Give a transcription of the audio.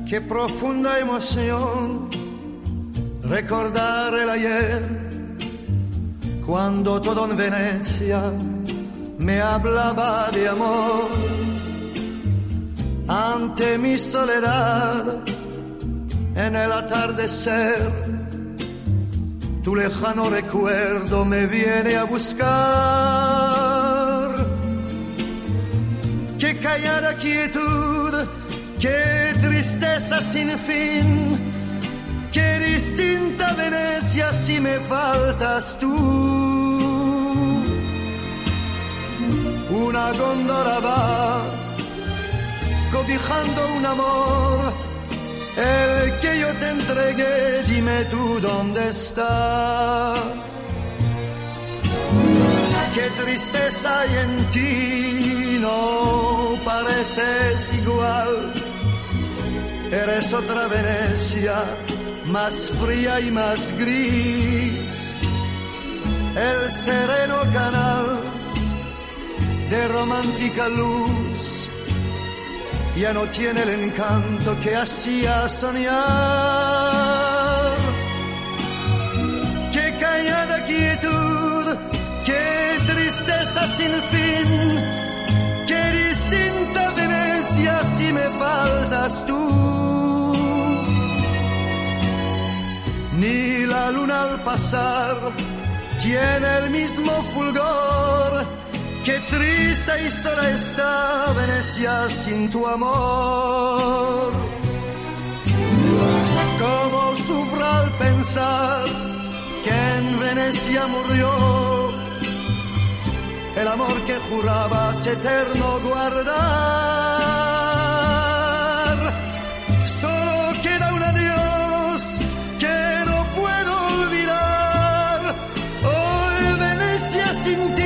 Qué profunda emoción recordar el ayer, cuando todo en Venecia me hablaba de amor. Ante mi soledad, en el atardecer, tu lejano recuerdo me viene a buscar. Qué callada quietud, qué tristeza sin fin, qué distinta Venecia si me faltas tú. Una góndola va cobijando un amor, el que yo te entregué, dime tú dónde está. Qué tristeza hay en ti, no pareces igual. Eres otra Venecia, más fría y más gris. El sereno canal de romántica luz ya no tiene el encanto que hacía soñar. Qué callada quietud, qué tristeza sin fin, qué distinta Venecia si me faltas tú. Ni la luna al pasar tiene el mismo fulgor. Qué triste y sola está Venecia sin tu amor. Cómo sufro al pensar que en Venecia murió el amor que jurabas eterno guardar. Solo queda un adiós que no puedo olvidar. Hoy Venecia sin